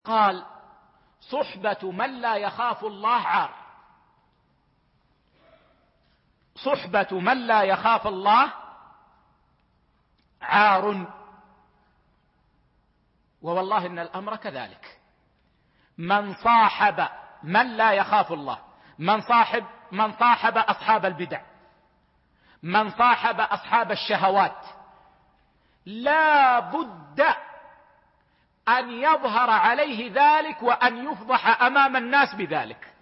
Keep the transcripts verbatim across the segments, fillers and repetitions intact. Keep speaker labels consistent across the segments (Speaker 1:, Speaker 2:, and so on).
Speaker 1: قال: صحبة من لا يخاف الله عار. صحبة من لا يخاف الله عار. ووالله إن الأمر كذلك. من صاحب من لا يخاف الله، من صاحب من صاحب أصحاب البدع، من صاحب أصحاب الشهوات، لا بد أن يظهر عليه ذلك وأن يفضح أمام الناس بذلك.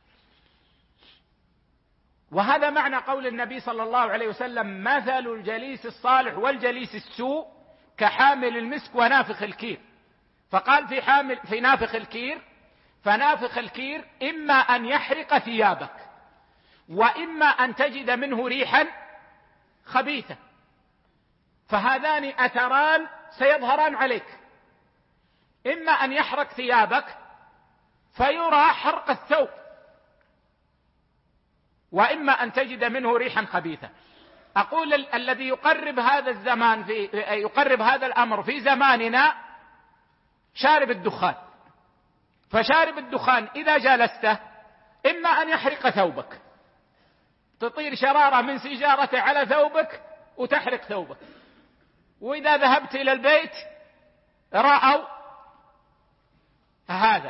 Speaker 1: وهذا معنى قول النبي صلى الله عليه وسلم: مثل الجليس الصالح والجليس السوء كحامل المسك ونافخ الكير. فقال في حامل في نافخ الكير: فنافخ الكير إما أن يحرق ثيابك، وإما أن تجد منه ريحا خبيثة، فهذان أثران سيظهران عليك: إما أن يحرق ثيابك فيرى حرق الثوب، وإما أن تجد منه ريحا خبيثة. أقول ال- الذي يقرب هذا الزمان في يقرب هذا الأمر في زماننا شارب الدخان. فشارب الدخان إذا جالسته إما أن يحرق ثوبك، تطير شرارة من سيجارته على ثوبك وتحرق ثوبك، وإذا ذهبت إلى البيت رأوا هذا،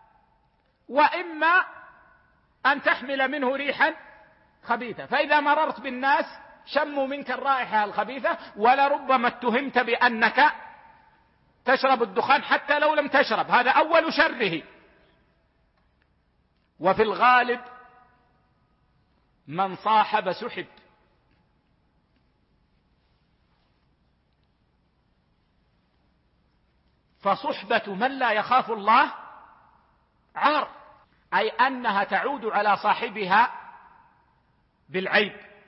Speaker 1: وإما أن تحمل منه ريحا خبيثة، فإذا مررت بالناس شموا منك الرائحة الخبيثة، ولربما اتهمت بأنك تشرب الدخان حتى لو لم تشرب. هذا أول شره. وفي الغالب من صاحب سحب. فصحبة من لا يخاف الله عار، أي أنها تعود على صاحبها بالعيب.